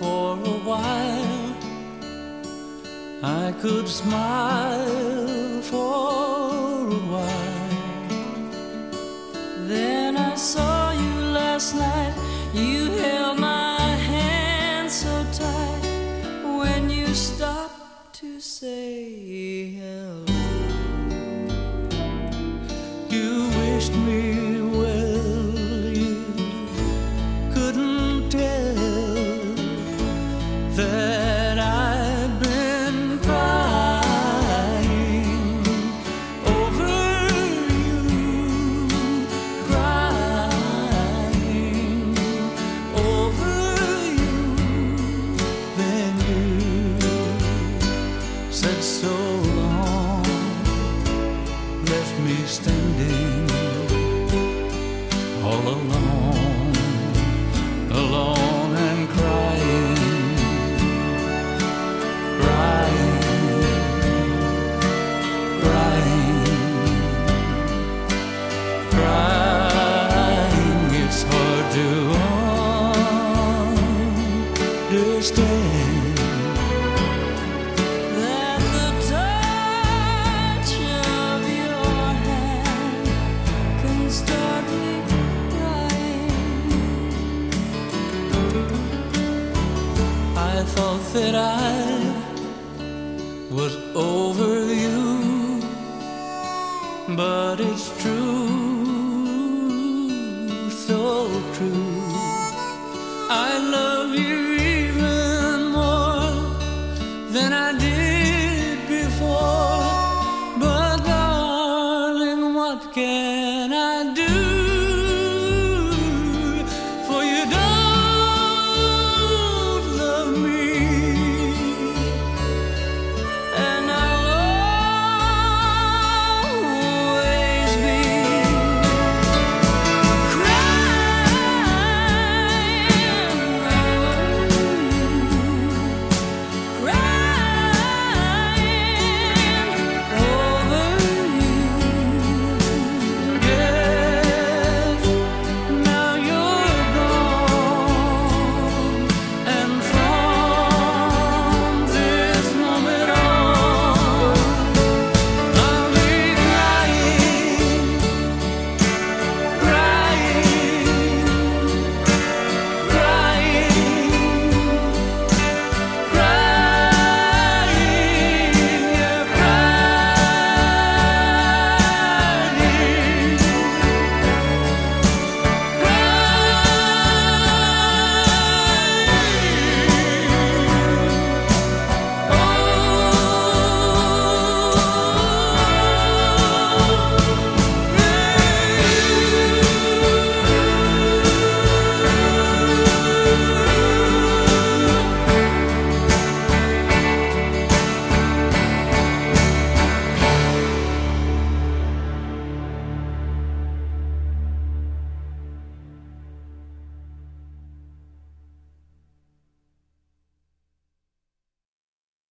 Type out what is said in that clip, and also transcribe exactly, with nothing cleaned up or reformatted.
for a while I could smile for a while. Then I saw you last night. You held my hand so tight when you stopped to say hello. You wished me well. You couldn't tell that I'd been crying over you, crying over you. Then you said so long, left me standing all alone, alone and crying. To understand that the touch of your hand can start me crying. I thought that I was over you, but it's true.